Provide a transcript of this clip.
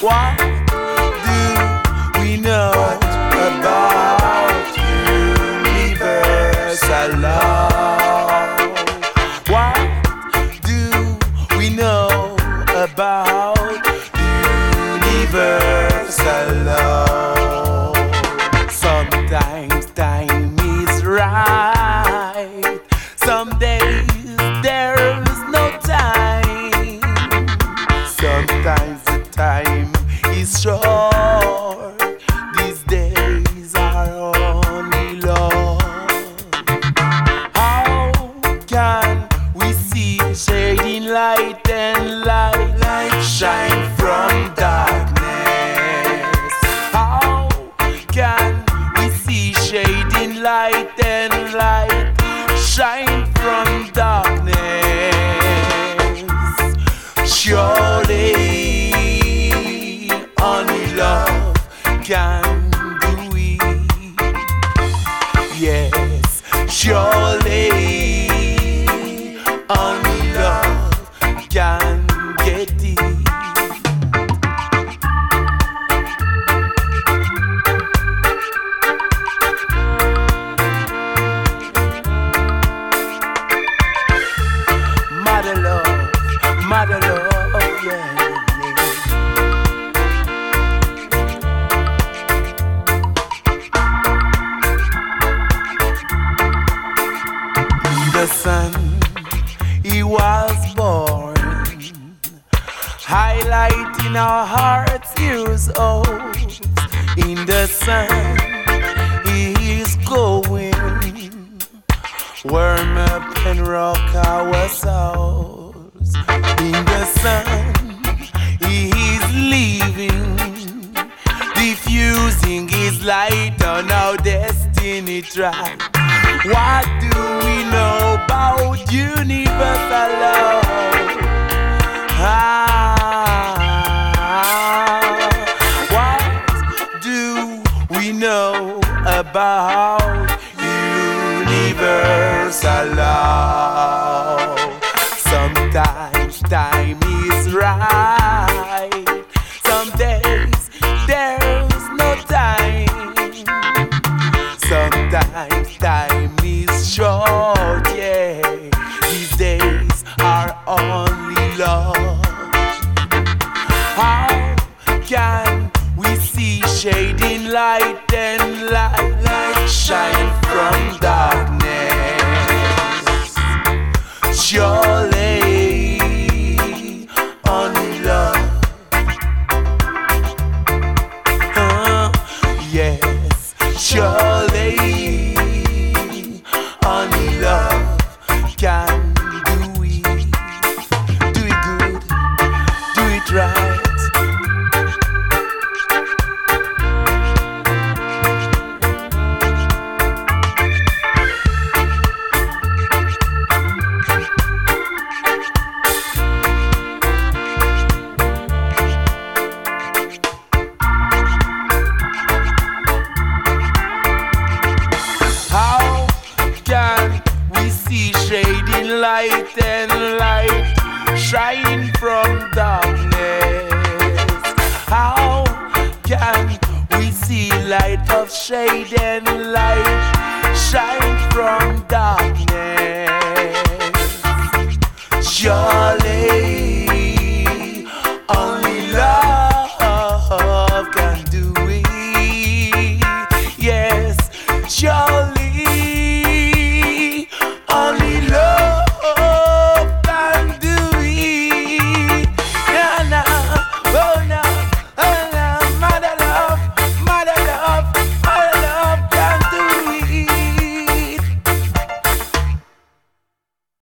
What do we know about universal love? What do we know about universal love? Sometimes time is right, some days there's no time. Sometimes the time is short, these days are only love. How can we see shading light and light shine from darkness? How can we see shading light and light shine from darkness? Surely only love can do it. Yes, surely only love can get it. Mother love, yeah. The sun, he was born, highlighting our hearts years old. In the sun, he is going, warm up and rock our souls. In the sun, he is leaving, diffusing his light on our destiny track. What do we know about universal love? What do we know about universal love? Sometimes time is right, some days there's no time. Sometimes time is short, yeah. These days are only love. How can we see shading light and light shine from darkness? Surely only love. Yes, surely only love can do it. Do it good, do it right. How can we see shading light and light shine from darkness? How can we see light of shade and light shine from darkness? Surely only love can do it. Yes, surely